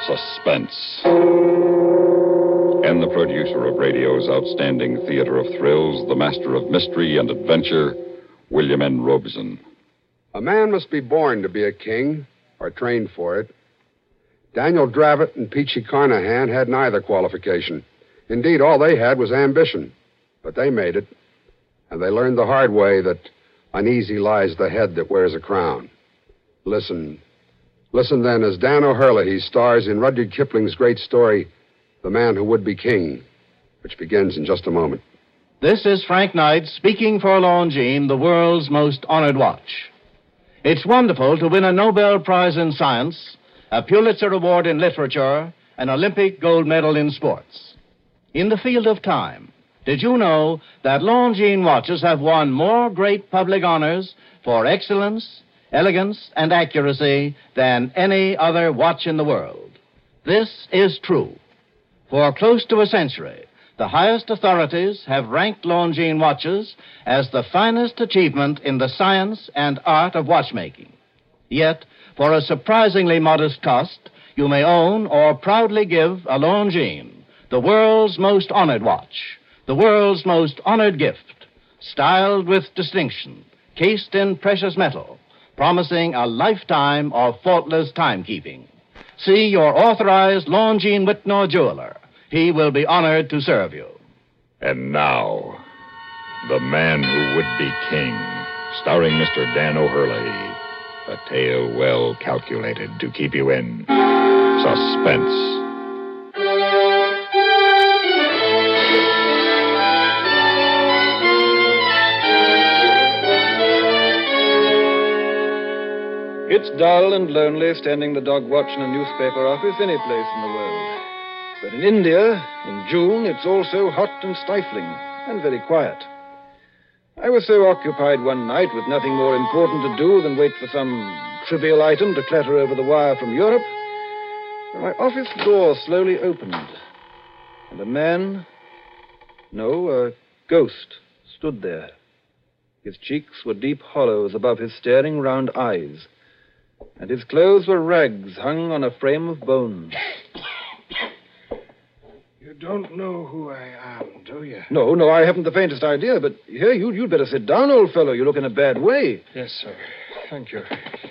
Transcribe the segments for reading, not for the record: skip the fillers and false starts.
Suspense. And the producer of radio's outstanding theater of thrills, the master of mystery and adventure, William N. Robson. A man must be born to be a king, or trained for it. Daniel Dravett and Peachy Carnahan had neither qualification. Indeed, all they had was ambition. But they made it. And they learned the hard way that uneasy lies the head that wears a crown. Listen then as Dan O'Herlihy stars in Rudyard Kipling's great story, The Man Who Would Be King, which begins in just a moment. This is Frank Knight speaking for Longines, the world's most honored watch. It's wonderful to win a Nobel Prize in Science, a Pulitzer Award in Literature, an Olympic gold medal in sports. In the field of time, did you know that Longines watches have won more great public honors for excellence, elegance, and accuracy than any other watch in the world? This is true. For close to a century, the highest authorities have ranked Longines watches as the finest achievement in the science and art of watchmaking. Yet, for a surprisingly modest cost, you may own or proudly give a Longines, the world's most honored watch, the world's most honored gift, styled with distinction, cased in precious metal, promising a lifetime of faultless timekeeping. See your authorized Longines Whitnor jeweler. He will be honored to serve you. And now, The Man Who Would Be King, starring Mr. Dan O'Herlihy. A tale well calculated to keep you in suspense. It's dull and lonely standing the dog watch in a newspaper office any place in the world. But in India, in June, it's also hot and stifling and very quiet. I was so occupied one night with nothing more important to do than wait for some trivial item to clatter over the wire from Europe, that my office door slowly opened, and a ghost, stood there. His cheeks were deep hollows above his staring round eyes, and his clothes were rags hung on a frame of bone. You don't know who I am, do you? No, I haven't the faintest idea, but here, you'd better sit down, old fellow. You look in a bad way. Yes, sir. Thank you.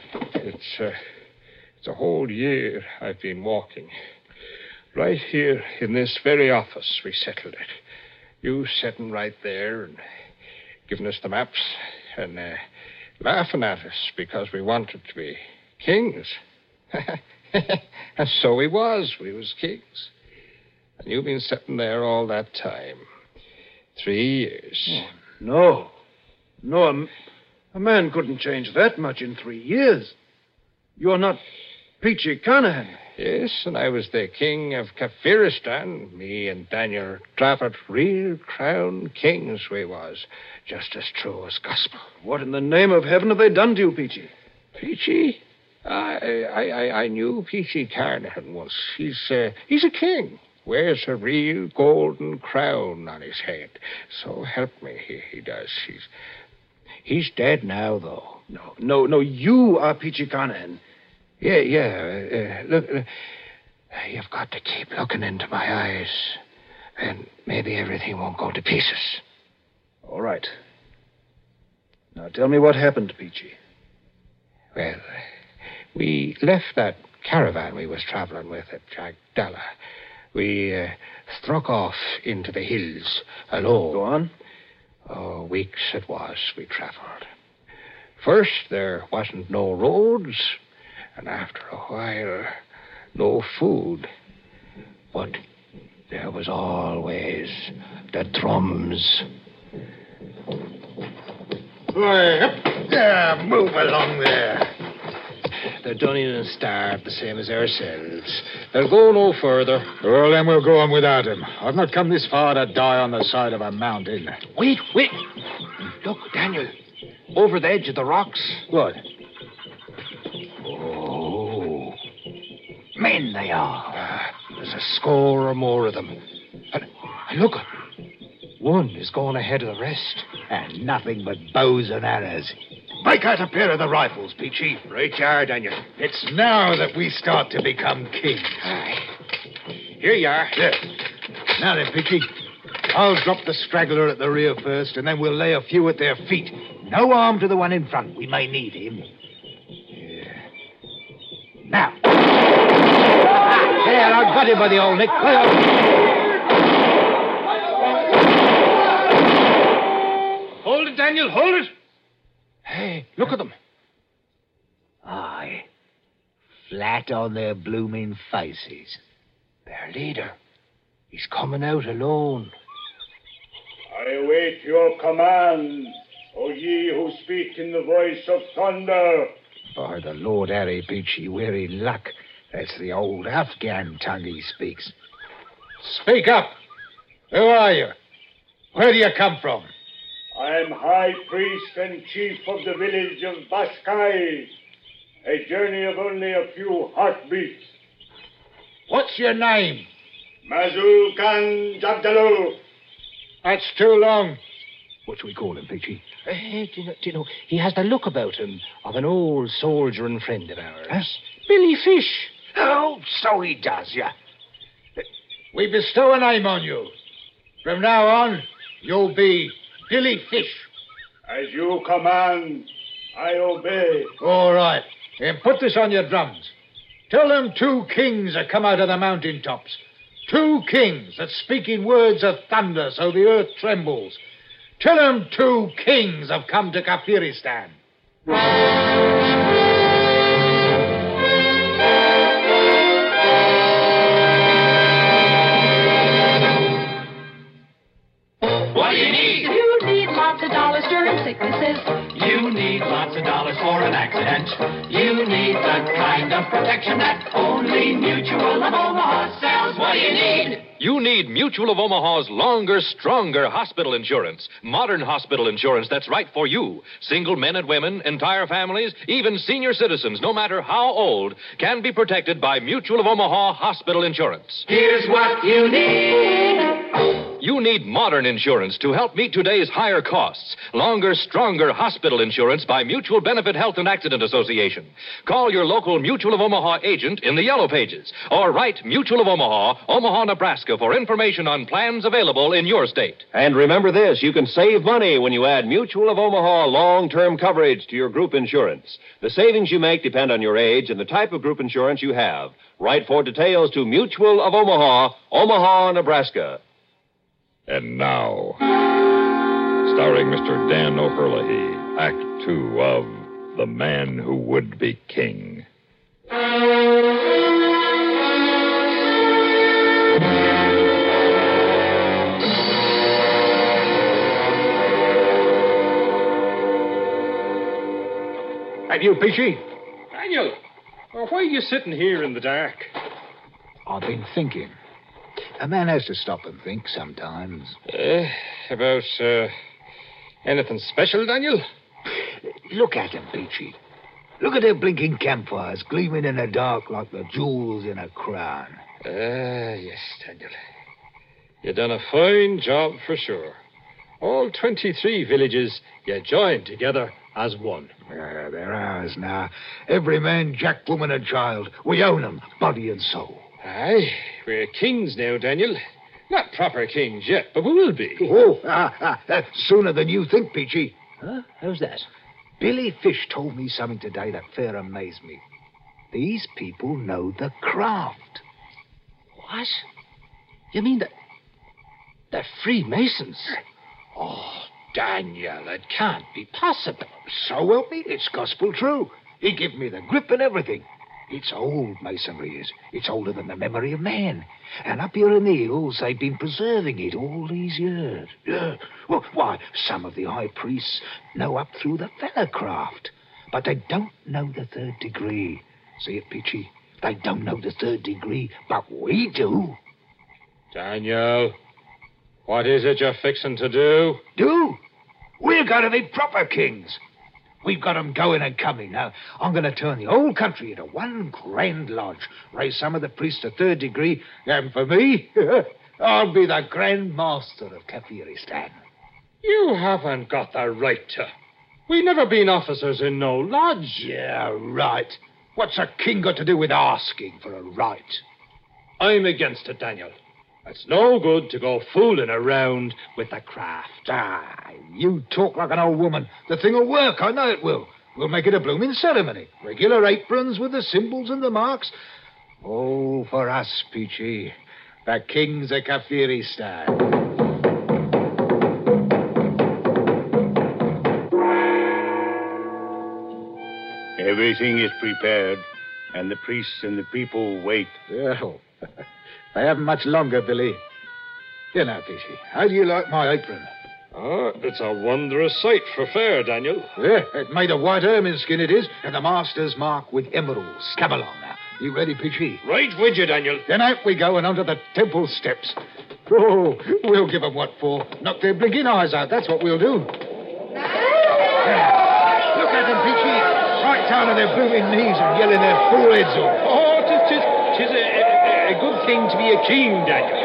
It's a whole year I've been walking. Right here in this very office we settled it. You sitting right there and giving us the maps and laughing at us because we wanted to be kings. And so we was. We was kings. And you've been sitting there all that time. 3 years. Oh, no, a man couldn't change that much in 3 years. You're not Peachy Carnahan. Yes, and I was the king of Kafiristan. Me and Daniel Dravett, real crown kings we was. Just as true as gospel. What in the name of heaven have they done to you, Peachy? Peachy? I knew Peachy Carnahan once. He's a king. Wears a real golden crown on his head. So help me, he does. He's dead now, though. No, you are Peachy Carnahan. Yeah. Look, you've got to keep looking into my eyes, and maybe everything won't go to pieces. All right. Now tell me what happened, Peachy. Well, we left that caravan we was traveling with at Jagdala. We struck off into the hills alone. Go on. Oh, weeks it was we traveled. First, there wasn't no roads, and after a while, no food. But there was always the drums. Yeah, move along there. They're done in and starved, the same as ourselves. They'll go no further. Well, then we'll go on without him. I've not come this far to die on the side of a mountain. Wait. Look, Daniel. Over the edge of the rocks. What? Oh. Men they are. There's a score or more of them. And look, one is going ahead of the rest. And nothing but bows and arrows. Make out a pair of the rifles, Peachy. Right you are, Daniel. It's now that we start to become kings. Aye. Here you are. There. Now then, Peachy, I'll drop the straggler at the rear first, and then we'll lay a few at their feet. No harm to the one in front. We may need him. Yeah. Now. There, I've got him by the old neck. Hold it, Daniel, hold it. Hey, look at them. Aye. Flat on their blooming faces. Their leader. He's coming out alone. I await your command, O ye who speak in the voice of thunder. By the Lord Harry, Peachy, we're in luck. That's the old Afghan tongue he speaks. Speak up. Who are you? Where do you come from? I am High Priest and Chief of the village of Bashkai. A journey of only a few heartbeats. What's your name? Mazul Khan Jabdalu. That's too long. What should we call him, Peachy? Do you know, he has the look about him of an old soldier and friend of ours. Huh? Billy Fish. Oh, so he does, yeah. We bestow a name on you. From now on, you'll be Billy Fish. As you command, I obey. All right. And put this on your drums. Tell them 2 kings have come out of the mountain tops. 2 kings that speak in words of thunder so the earth trembles. Tell them 2 kings have come to Kafiristan. What do you need? You need lots of dollars during sicknesses. You need lots of dollars for an accident. You need the kind of protection that only Mutual of Omaha sells. What do you need? You need Mutual of Omaha's longer, stronger hospital insurance. Modern hospital insurance that's right for you. Single men and women, entire families, even senior citizens, no matter how old, can be protected by Mutual of Omaha hospital insurance. Here's what you need. You need modern insurance to help meet today's higher costs. Longer, stronger hospital insurance by Mutual Benefit Health and Accident Association. Call your local Mutual of Omaha agent in the Yellow Pages or write Mutual of Omaha, Omaha, Nebraska for information on plans available in your state. And remember this, you can save money when you add Mutual of Omaha long-term coverage to your group insurance. The savings you make depend on your age and the type of group insurance you have. Write for details to Mutual of Omaha, Omaha, Nebraska. And now, starring Mr. Dan O'Herlihy, Act 2 of The Man Who Would Be King. Have you, Peachy? Daniel, why are you sitting here in the dark? I've been thinking. A man has to stop and think sometimes. About, anything special, Daniel? Look at them, Peachy. Look at their blinking campfires gleaming in the dark like the jewels in a crown. Yes, Daniel. You done a fine job for sure. All 23 villages you joined together as one. They're ours now. Every man, jack, woman, and child. We own them, body and soul. Aye, we're kings now, Daniel. Not proper kings yet, but we will be. Sooner than you think, Peachy. Huh? How's that? Billy Fish told me something today that fair amazed me. These people know the craft. What? You mean that they're Freemasons? Oh, Daniel, it can't be possible. So help me, it's gospel true. He give me the grip and everything. It's old, Masonry is. It's older than the memory of man. And up here in the hills, they've been preserving it all these years. Yeah. Well, why, some of the high priests know up through the Fellowcraft, but they don't know the 3rd degree. See it, Peachy? They don't know the 3rd degree, but we do. Daniel, what is it you're fixing to do? Do? We're going to be proper kings. We've got 'em going and coming. Now, I'm going to turn the whole country into one grand lodge, raise some of the priests to 3rd degree, and for me, I'll be the Grand Master of Kafiristan. You haven't got the right to. We never been officers in no lodge. Yeah, right. What's a king got to do with asking for a right? I'm against it, Daniel. It's no good to go fooling around with the craft. You talk like an old woman. The thing will work, I know it will. We'll make it a blooming ceremony. Regular aprons with the symbols and the marks. All for us, Peachy. The kings of Kafiristan. Everything is prepared, and the priests and the people wait. Well, they haven't much longer, Billy. You know, Peachy, how do you like my apron? Oh, it's a wondrous sight for fair, Daniel. Yeah, it's made of white ermine skin, it is, and the master's mark with emeralds. Come along now. You ready, Peachy? Right with you, Daniel. Then out we go and onto the temple steps. Oh, we'll give 'em what for. Knock their blinking eyes out, that's what we'll do. Yeah. Look at them, Peachy. Right down on their blooming knees and yelling their foreheads off. Oh, tis a good thing to be a king, Daniel.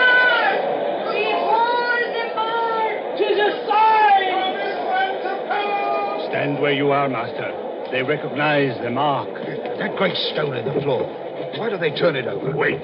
Tis a sign! Stand where you are, master. They recognize the mark. That great stone in the floor. Why do they turn it over? Wait.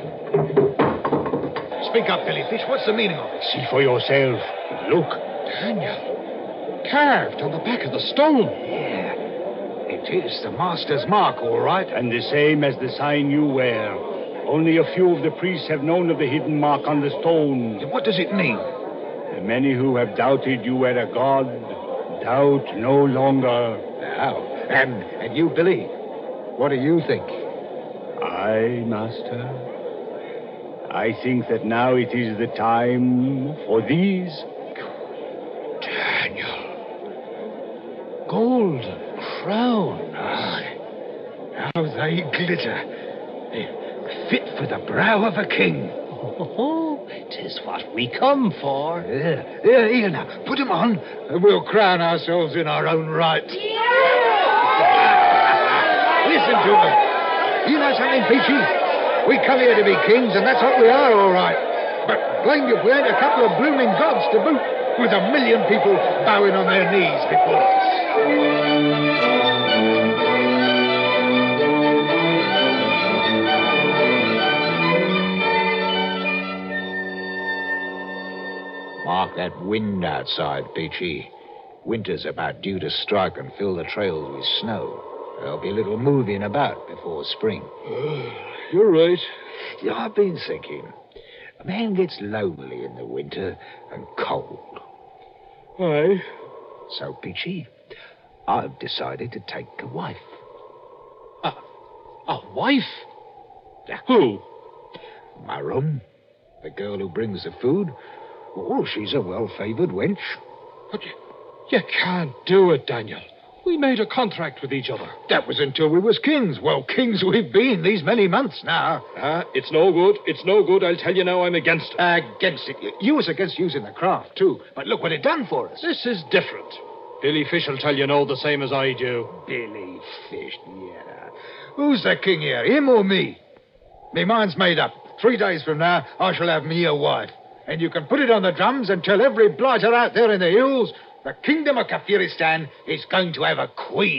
Speak up, Billy Fish. What's the meaning of it? See for yourself. Look. Daniel, carved on the back of the stone. Yeah. It is the master's mark, all right. And the same as the sign you wear. Only a few of the priests have known of the hidden mark on the stone. What does it mean? The many who have doubted you were a god doubt no longer. Now, and you, Billy, what do you think? Master, I think that now it is the time for these. Daniel. Golden crown. How they glitter. They're fit for the brow of a king. Oh, 'tis what we come for. Here now. Put 'em on, and we'll crown ourselves in our own right. Listen to them. You know something, Peachy? We come here to be kings, and that's what we are, all right. But blame you if we ain't a couple of blooming gods to boot, with 1,000,000 people bowing on their knees before us. Mark that wind outside, Peachy. Winter's about due to strike and fill the trails with snow. There'll be a little moving about before spring. You're right. Yeah, I've been thinking. A man gets lonely in the winter and cold. Aye. So, Peachy, I've decided to take a wife. A wife? Who? Marum, the girl who brings the food. Oh, she's a well-favoured wench. But you can't do it, Daniel. We made a contract with each other. That was until we was kings. Well, kings we've been these many months now. It's no good. It's no good. I'll tell you now I'm against it. Against it? You was against using the craft, too. But look what it done for us. This is different. Billy Fish will tell you no the same as I do. Billy Fish, yeah. Who's the king here, him or me? Me mind's made up. 3 days from now, I shall have me a wife. And you can put it on the drums and tell every blighter out there in the hills the kingdom of Kafiristan is going to have a queen.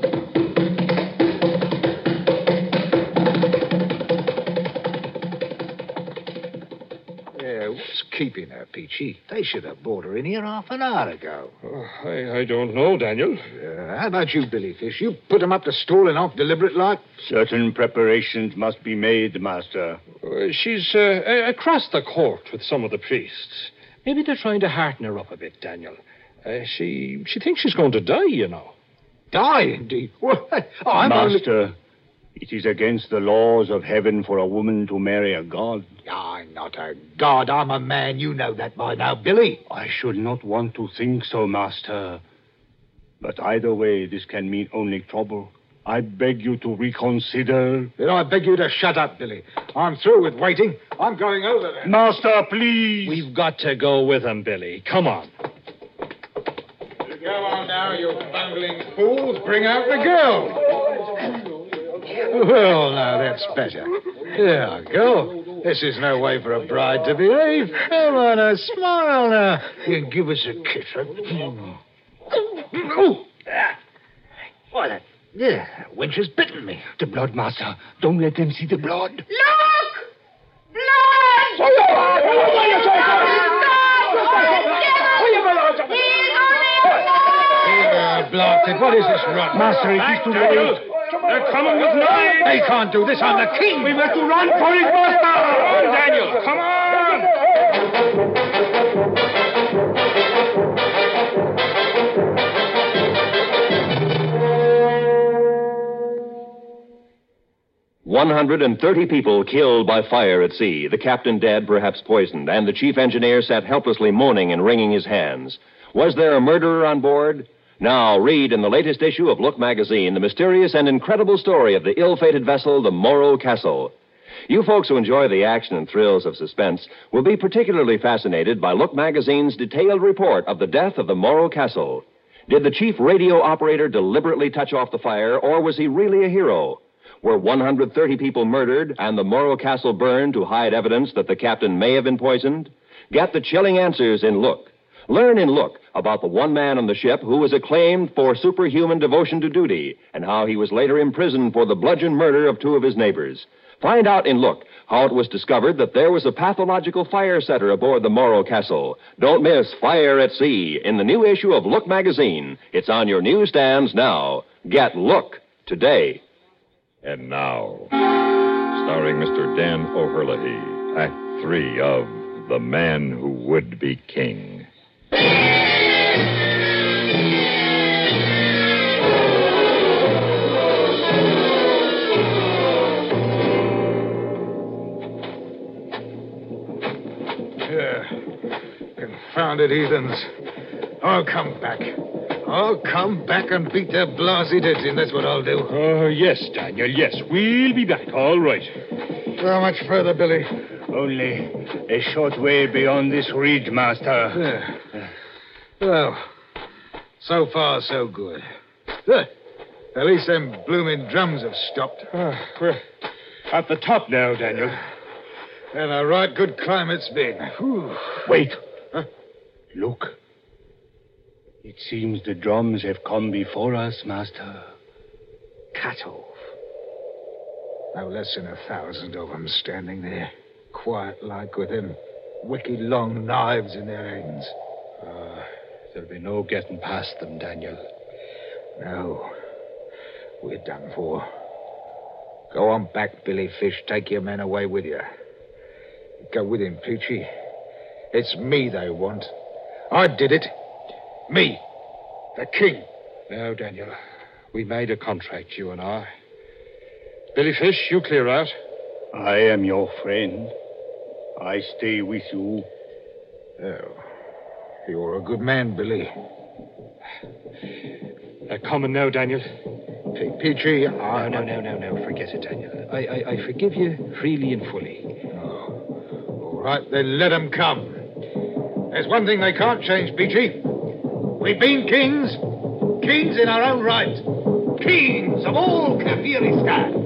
What's keeping her, Peachy? They should have brought her in here half an hour ago. I don't know, Daniel. How about you, Billy Fish? You put them up to stalling off deliberate like? Certain preparations must be made, master. She's across the court with some of the priests. Maybe they're trying to hearten her up a bit, Daniel. She thinks she's going to die, you know. Die, indeed? Well, Master, it is against the laws of heaven for a woman to marry a god. I'm not a god. I'm a man. You know that by now, Billy. I should not want to think so, Master. But either way, this can mean only trouble. I beg you to reconsider. Then I beg you to shut up, Billy. I'm through with waiting. I'm going over there. Master, please. We've got to go with him, Billy. Come on. Go on now, you bungling fools. Bring out the girl. Well, now, that's better. There, girl. This is no way for a bride to behave. Come on, smile now. You can give us a kiss. Oh, Why, that wench has bitten me. The blood, master. Don't let them see the blood. Look! Blood! Blasted, what is this rot? Master, it is too late. They're coming with knives. They can't do this. I'm the king. We've got to run for his master. Come on, Daniel. Come on. 130 people killed by fire at sea, the captain dead, perhaps poisoned, and the chief engineer sat helplessly moaning and wringing his hands. Was there a murderer on board? Now, read in the latest issue of Look magazine the mysterious and incredible story of the ill-fated vessel, the Morro Castle. You folks who enjoy the action and thrills of suspense will be particularly fascinated by Look magazine's detailed report of the death of the Morro Castle. Did the chief radio operator deliberately touch off the fire, or was he really a hero? Were 130 people murdered and the Morro Castle burned to hide evidence that the captain may have been poisoned? Get the chilling answers in Look. Learn in Look about the one man on the ship who was acclaimed for superhuman devotion to duty and how he was later imprisoned for the bludgeon murder of 2 of his neighbors. Find out in Look how it was discovered that there was a pathological fire setter aboard the Morro Castle. Don't miss Fire at Sea in the new issue of Look magazine. It's on your newsstands now. Get Look today. And now, starring Mr. Dan O'Herlihy, Act 3 of The Man Who Would Be King. Confounded heathens. I'll come back. I'll come back and beat their blasted heads in. That's what I'll do. Oh, yes, Daniel, yes. We'll be back, all right. How much further, Billy? Only a short way beyond this ridge, master. Well, so far, so good. At least them blooming drums have stopped. We're at the top now, Daniel. And a right good climb it's been. Whew. Wait. Huh? Look. It seems the drums have come before us, master. Cut off. No less than 1,000 of them standing there, quiet like, with them wicked long knives in their hands. There'll be no getting past them, Daniel. No. We're done for. Go on back, Billy Fish. Take your men away with you. Go with him, Peachy. It's me they want. I did it. Me. The king. No, Daniel. We made a contract, you and I. Billy Fish, you clear out. I am your friend. I stay with you. Oh. You're a good man, Billy. They're coming now, Daniel. Peachy, No. Forget it, Daniel. I forgive you freely and fully. Oh. All right, then let them come. There's one thing they can't change, Peachy. We've been kings. Kings in our own right. Kings of all Kafiristan.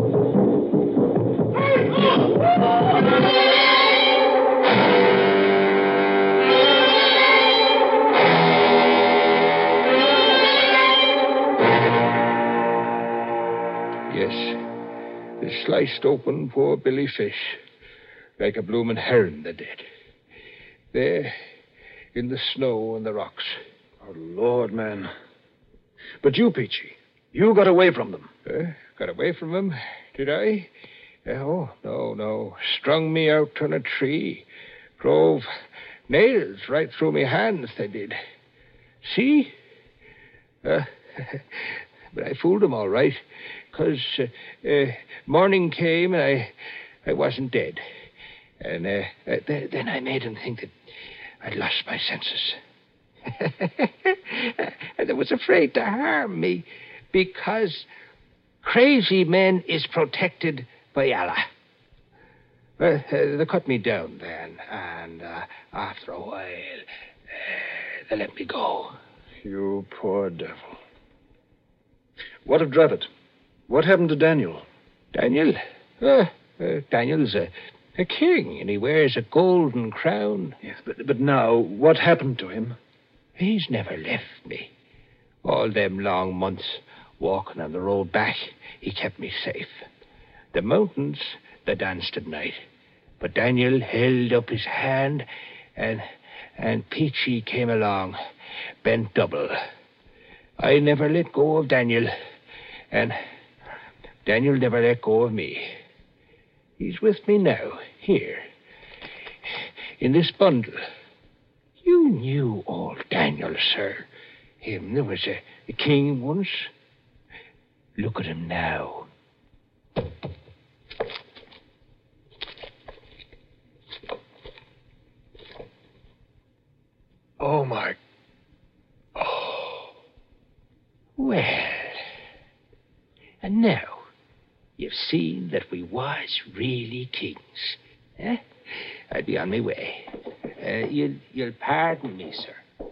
Yes. They sliced open poor Billy Fish. Like a bloomin' heron, they did. There, in the snow and the rocks. Oh, Lord, man. But you, Peachy, you got away from them. Got away from them, did I? Oh, no. Strung me out on a tree. Drove nails right through me hands, they did. See? But I fooled them all right, because morning came and I wasn't dead. And then I made them think that I'd lost my senses. And they was afraid to harm me because crazy men is protected by Allah. Well, they cut me down then, and after a while, they let me go. You poor devil. What of Dravit? What happened to Daniel? Daniel? Daniel's a king, and he wears a golden crown. Yes, but now, what happened to him? He's never left me. All them long months walking on the road back, he kept me safe. The mountains, they danced at night. But Daniel held up his hand, and Peachy came along, bent double. I never let go of Daniel, and Daniel never let go of me. He's with me now, here, in this bundle. You knew old Daniel, sir. Him that was a king once. Look at him now. Oh, my... Well, and now you've seen that we was really kings. Eh? I'll be on my way. You'll pardon me, sir.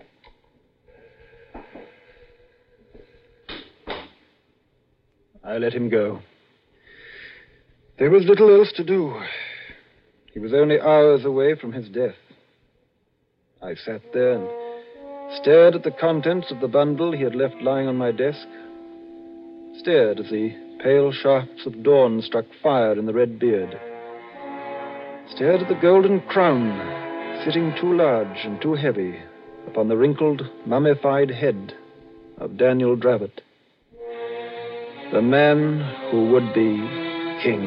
I let him go. There was little else to do. He was only hours away from his death. I sat there and stared at the contents of the bundle he had left lying on my desk. Stared as the pale shafts of dawn struck fire in the red beard. Stared at the golden crown, sitting too large and too heavy upon the wrinkled, mummified head of Daniel Dravot. The man who would be king.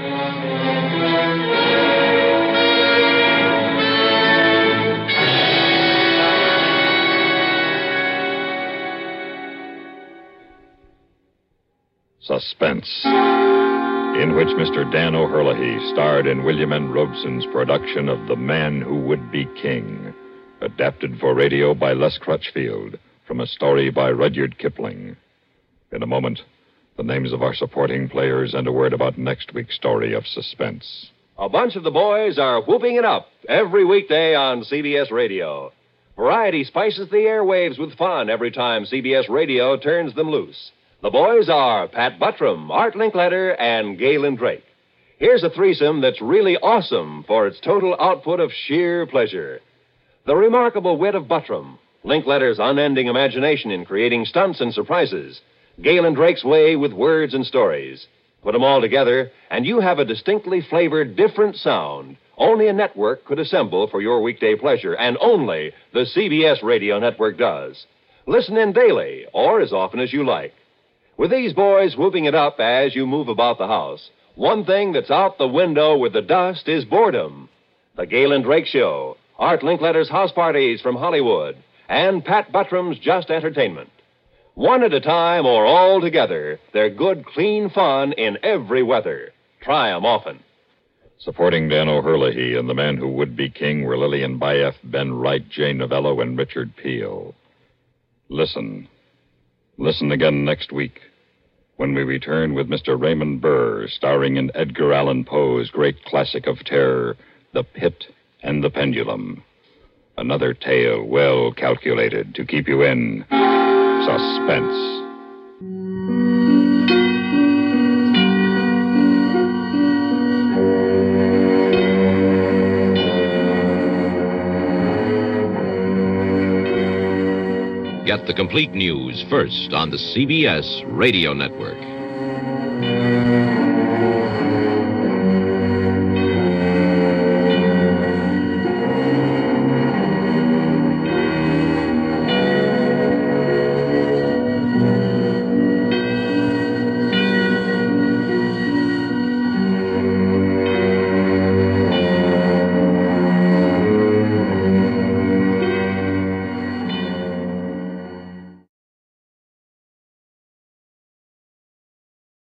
Suspense, in which Mr. Dan O'Herlihy starred in William N. Robson's production of The Man Who Would Be King, adapted for radio by Les Crutchfield, from a story by Rudyard Kipling. In a moment, the names of our supporting players and a word about next week's story of suspense. A bunch of the boys are whooping it up every weekday on CBS Radio. Variety spices the airwaves with fun every time CBS Radio turns them loose. The boys are Pat Buttram, Art Linkletter, and Galen Drake. Here's a threesome that's really awesome for its total output of sheer pleasure. The remarkable wit of Buttram, Linkletter's unending imagination in creating stunts and surprises, Galen Drake's way with words and stories. Put them all together, and you have a distinctly flavored, different sound only a network could assemble for your weekday pleasure, and only the CBS Radio Network does. Listen in daily, or as often as you like. With these boys whooping it up as you move about the house, one thing that's out the window with the dust is boredom. The Galen Drake Show, Art Linkletter's House Parties from Hollywood, and Pat Buttram's Just Entertainment. One at a time or all together, they're good, clean fun in every weather. Try 'em often. Supporting Dan O'Herlihy and The Man Who Would Be King were Lillian Bayef, Ben Wright, Jay Novello, and Richard Peel. Listen. Listen again next week, when we return with Mr. Raymond Burr, starring in Edgar Allan Poe's great classic of terror, The Pit and the Pendulum. Another tale well calculated to keep you in suspense. Get the complete news first on the CBS Radio Network.